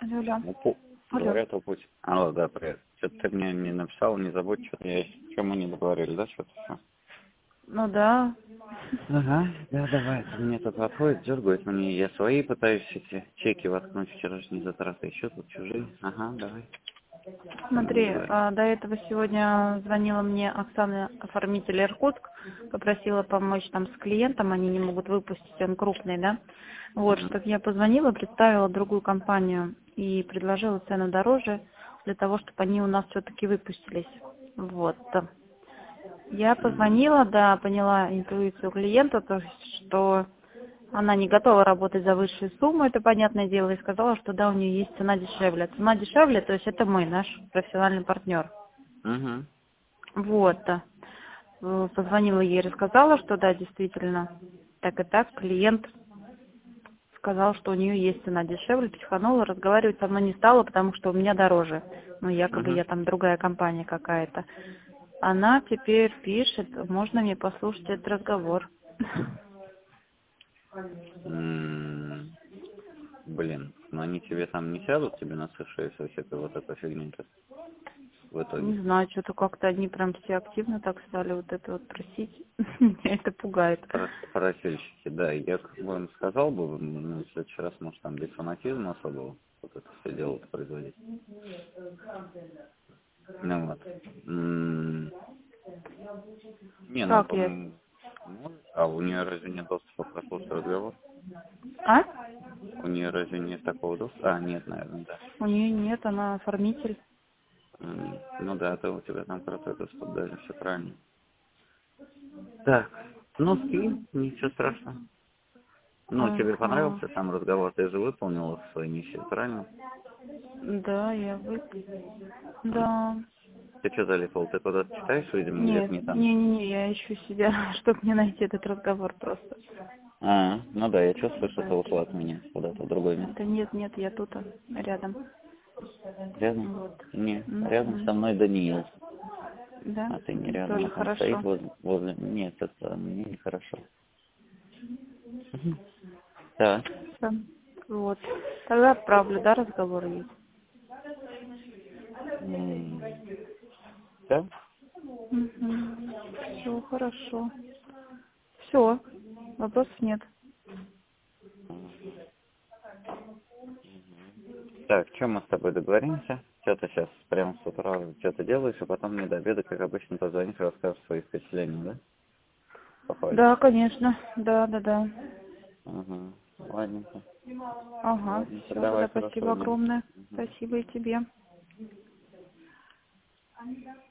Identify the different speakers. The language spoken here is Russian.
Speaker 1: Алло, алло. Алло.
Speaker 2: Говорят, путь. Алло, да, привет. Что-то ты мне не написал, не забудь, что-то я... Чем мы не договорились, да, что-то все?
Speaker 1: Ну да.
Speaker 2: Ага, да, давай. Мне тут подходит, дергает мне, я свои пытаюсь эти чеки воткнуть вчерашние затраты, еще тут чужие. Ага, давай.
Speaker 1: Смотри,
Speaker 2: Говори.
Speaker 1: до этого сегодня звонила мне Оксана, оформитель Иркутск, попросила помочь там с клиентом, они не могут выпустить, он крупный, да? Вот,
Speaker 2: Мгм.
Speaker 1: чтобы я позвонила, представила другую компанию и предложила цену дороже, для того, чтобы они у нас все-таки выпустились. Вот. Я позвонила, да, поняла интуицию клиента, то есть, что она не готова работать за высшую сумму, это понятное дело, и сказала, что да, у нее есть цена дешевле. Цена дешевле, то есть это мы, наш профессиональный партнер.
Speaker 2: Мгм.
Speaker 1: Вот. Позвонила ей, рассказала, что да, действительно, так и так, клиент сказал, что у нее есть цена дешевле, психанула, разговаривать со мной не стала, потому что у меня дороже. Ну, якобы
Speaker 2: Мгм.
Speaker 1: я там другая компания какая-то. Она теперь пишет, можно мне послушать этот разговор.
Speaker 2: М, Блин, но они тебе там не сядут, тебе на шею со всякой вот этой фигней-то в итоге?
Speaker 1: Не знаю, что-то как-то они прям все активно так стали вот это вот просить. Меня это пугает.
Speaker 2: Просильщики, да, я как бы им сказал бы, ну, в следующий раз, может, там без фанатизма особого вот это все дело производить. Ну вот. Не, ну,
Speaker 1: Как я?
Speaker 2: а у нее разве нет доступа прослушать разговор?
Speaker 1: А?
Speaker 2: У нее разве нет такого доступа? А, нет, наверное, да.
Speaker 1: У нее нет, она оформитель.
Speaker 2: Ну да, то у тебя там крутой доступ, да, все правильно. Так, ну, скинь, ничего страшного. Ну, тебе
Speaker 1: Ага.
Speaker 2: понравился сам разговор, ты же выполнила свою миссию, правильно?
Speaker 1: Да,
Speaker 2: М.
Speaker 1: Да.
Speaker 2: Ты что залипал? Ты куда-то читаешь, видимо, где-то
Speaker 1: Нет,
Speaker 2: не там?
Speaker 1: не, я ищу себя, чтобы мне найти этот разговор просто.
Speaker 2: А, ну да, я чувствую, что ты
Speaker 1: Да.
Speaker 2: ушла от меня куда-то в другое место.
Speaker 1: Да нет, я тут, рядом.
Speaker 2: Рядом?
Speaker 1: Вот.
Speaker 2: Не, рядом
Speaker 1: Мгм.
Speaker 2: со мной Даниил.
Speaker 1: Да,
Speaker 2: А ты не рядом,
Speaker 1: тоже
Speaker 2: а там стоит
Speaker 1: хорошо.
Speaker 2: возле... Нет, это мне нехорошо. Мгм. Так.
Speaker 1: Да. Вот. Тогда отправлю, да, разговор есть.
Speaker 2: М, Да?
Speaker 1: Все хорошо. Все, вопросов нет.
Speaker 2: Так, чем мы с тобой договоримся? Что ты сейчас прямо с утра что-то делаешь, а потом мне до обеда, как обычно, позвонишь и расскажешь свои впечатления, да?
Speaker 1: Да,
Speaker 2: Похвалишься.
Speaker 1: конечно. Да.
Speaker 2: Угу. Ладненько.
Speaker 1: Ага,
Speaker 2: Ладненько,
Speaker 1: все,
Speaker 2: давай,
Speaker 1: тогда спасибо
Speaker 2: хорошего дня.
Speaker 1: огромное.
Speaker 2: Мгм.
Speaker 1: Спасибо и тебе.